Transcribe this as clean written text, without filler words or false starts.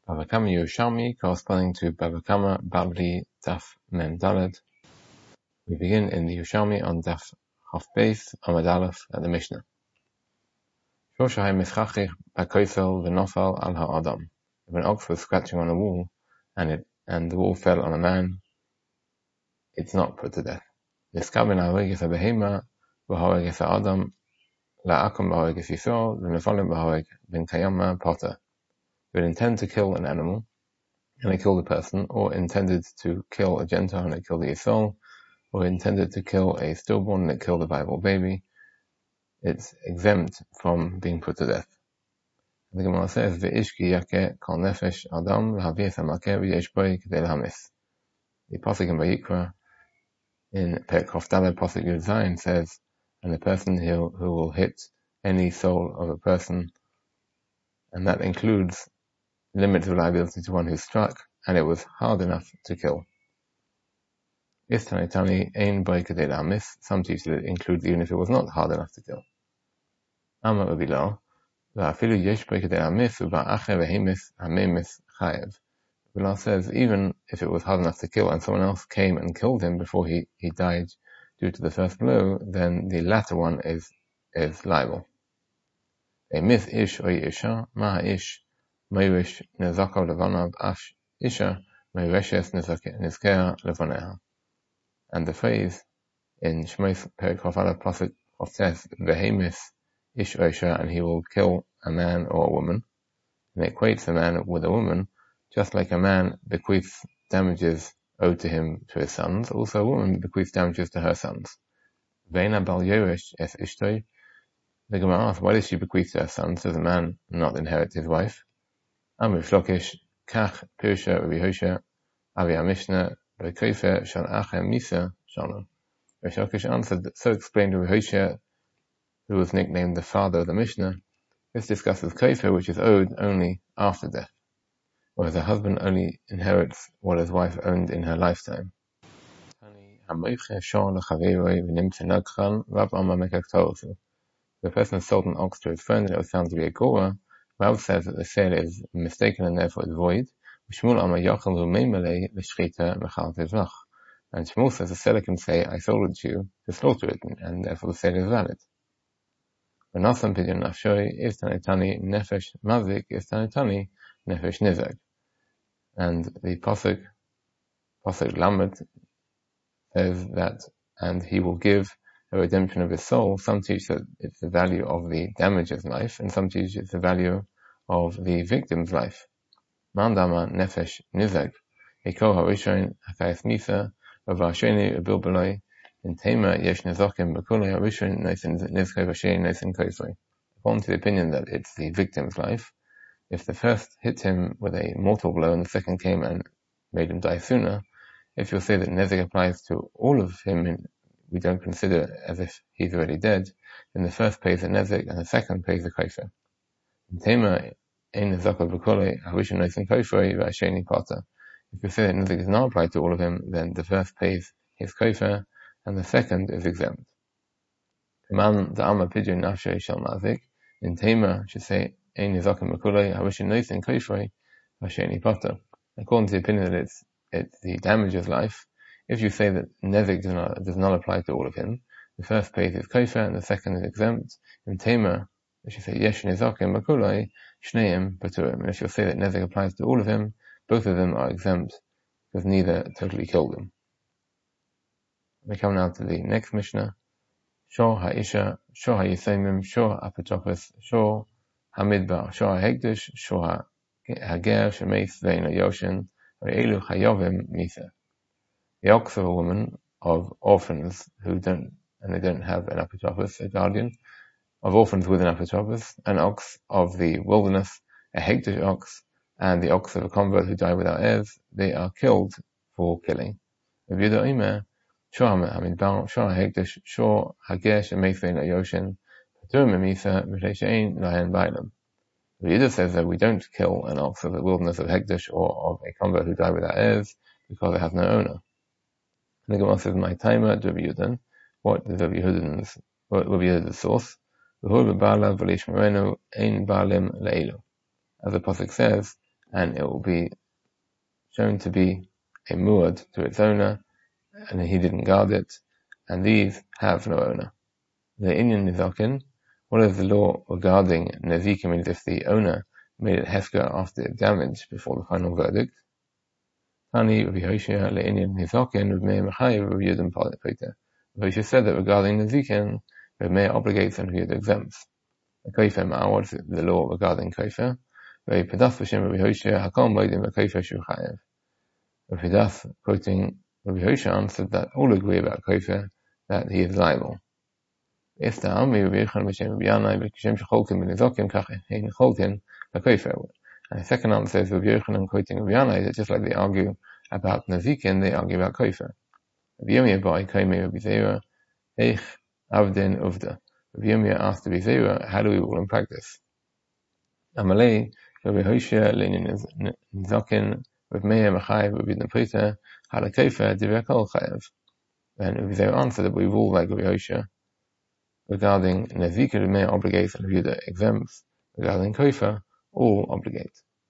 Bava Kama Yerushalmi, corresponding to Bava Kama Bavli Daf Mem Daled. We begin in the Yerushalmi on Daf Chaf Beis Amud Aleph at the Mishnah. Shoshai Mischachich Bakoifel V'Nofal Al Ha'adam. If an ox was scratching on a wall and the wall fell on a man, it's not put to death. Niskaben Ha'oregis HaBehema V'Ha'oregis Ha'adam La'akum B'Ha'oregis Yisrael V'Nefalim B'Ha'oreg Ben Kayama Potter. If it intended to kill an animal and it killed a person, or intended to kill a Gentile and it killed a Yisrael, or intended to kill a stillborn and it killed a viable baby, it's exempt from being put to death. The Gemara says, "Ve'ishki yakeh kol nefesh adam l'havies hamakeh v'yesh boi k'dei l'hamis." The pasuk in Vayikra in Perek Hafdalad pasuk Yud Zayin says, "And the person who will hit any soul of a person," and that includes limits of liability to one who struck, and it was hard enough to kill. Istanitani ein boi k'dei l'hamis. Some teach that it includes even if it was not hard enough to kill. Amar Rabbi Va'afilu yesh boi k'dei l'hamis u'ba'ache v'hemis hamemis chayev. Rabbi says even if it was hard enough to kill and someone else came and killed him before he died due to the first blow, then the latter one is liable. A myth ish or isha ma ish meirish nezakav levanav ash isha meireshes nizkea levaneha. And the phrase in Shmos Perek Hafdalad pasuk of says vehemis ish or isha, and he will kill a man or a woman, and it equates a man with a woman, just like a man bequeaths damages owed to him to his sons, also a woman bequeaths damages to her sons. Veina bal yoresh es ishtoi. The Gemara asks, why does she bequeath to her sons? Does a man not inherit his wife? Amr Shlokish kach pirsha Rehosha avi Mishnah bekoifer shal achem misa shalom. Shlokish answered, so explained to Rehosha, who was nicknamed the father of the Mishnah. This discusses kofer, which is owed only after death, whereas a husband only inherits what his wife owned in her lifetime. The person sold an ox to his friend and it was found to be a gora. Rav says that the sale is mistaken and therefore is void. And Shmuel says the seller can say, I sold it to you to slaughter it, and therefore the sale is valid. V'nasam pidyon nafshoi is tanitani nefesh mazik is tanitani nefesh nizag. And the pasuk Lamed says that, and he will give a redemption of his soul. Some teach that it's the value of the damager's life, and some teach it's the value of the victim's life. Mandama nefesh nizag, eko harishon hakayas misa, v'asheni ubilbaloi, in tema yesh nezokim b'kulei harishon neisin nizkei v'asheni neisin koisoi. According to the opinion that it's the victim's life, if the first hit him with a mortal blow and the second came and made him die sooner, if you'll say that nezek applies to all of him, and we don't consider as if he's already dead, then the first pays the nezek and the second pays the kofer. In tema ein nezaka b'kolei harishon neisin koisoi v'asheni potter. If you say that nezek does not apply to all of him, then the first pays his kofer and the second is exempt. Command the Amma pidyon nafshay shel mazik. In tema should say ein nezaka b'kolei harishon neisin koisoi v'asheni potter. According to the opinion that it's the damager's life, if you say that nezek does not apply to all of him, the first pays his kofer and the second is exempt. In tema, if you say yesh nezakim b'kulei shneim paturim, and if you say that nezek applies to all of him, both of them are exempt because neither totally killed him. We come now to the next Mishnah. Shor ha'isha, shor ha'yisemim, shor ha'apotropos, shor ha'midbar, shor ha'hekdesh, shor ha'ger shemeis ve'ino yoshin, ve'elu chayovim misa. The ox of a woman, of orphans who don't have an apotropos, a guardian, of orphans with an apotropos, an ox of the wilderness, a hekdesh ox, and the ox of a convert who died without heirs, they are killed for killing. Rabbi Yehuda Omer, shor ha'midbar, shor ha'hekdesh, shor ha'ger shemeis ve'ino yoshin, paturim misa v'shnei she'ein lahen bailam. Rabbi Yehuda says that we don't kill an ox of the wilderness of hekdesh or of a convert who died without heirs because it has no owner. And the Gemara says, my timer, Rabbi Yehuda, what is Rabbi Yehuda's source? As the pasuk says, and it will be shown to be a muad to its owner, and he didn't guard it, and these have no owner. The Inyan Nizakin, what is the law regarding Nezikim if the owner made it Hesker after the damage before the final verdict? Tani Rabbi Hoshea le'inyan Nizakin Rabbi Meir Mechayev Rabbi Yehuda Pita. Rabbi Hoshea said that regarding Nezikin, Rabbi Meir obligates and Rabbi Yehuda exempts. The Kofer Ma'ar, what is the law regarding Kofer? Rabbi Pedas B'Shem Rabbi Hoshea Hakol Moedim Kofer Shu Chayev. Rabbi Pedas, quoting Rabbi Hoshea, answered that all agree about Kofer, that he is liable. And the second answer is Rabbi Yochanan quoting Rabbi Yanai that just like they argue about Nezikin, they argue about Kofer. Rabbi Yirmiyah by Kaimei Rabbi Zera, Eich Avdin Uvda. Rabbi Yirmiyah asked Rabbi Zera, how do we rule in practice? Amalei, Rabbi Hoshea, Lenin Nezakin, Rabbi Meir Mechayev, Rabbi Yehuda Pita, Hala Kofer, Divrei Kol Chayev. And Rabbi Zera answered that we rule like Rabbi Hoshea. Regarding Nezikin, Rabbi Meir obligates and Rabbi Yehuda exempts. Regarding Kofer, all obligate.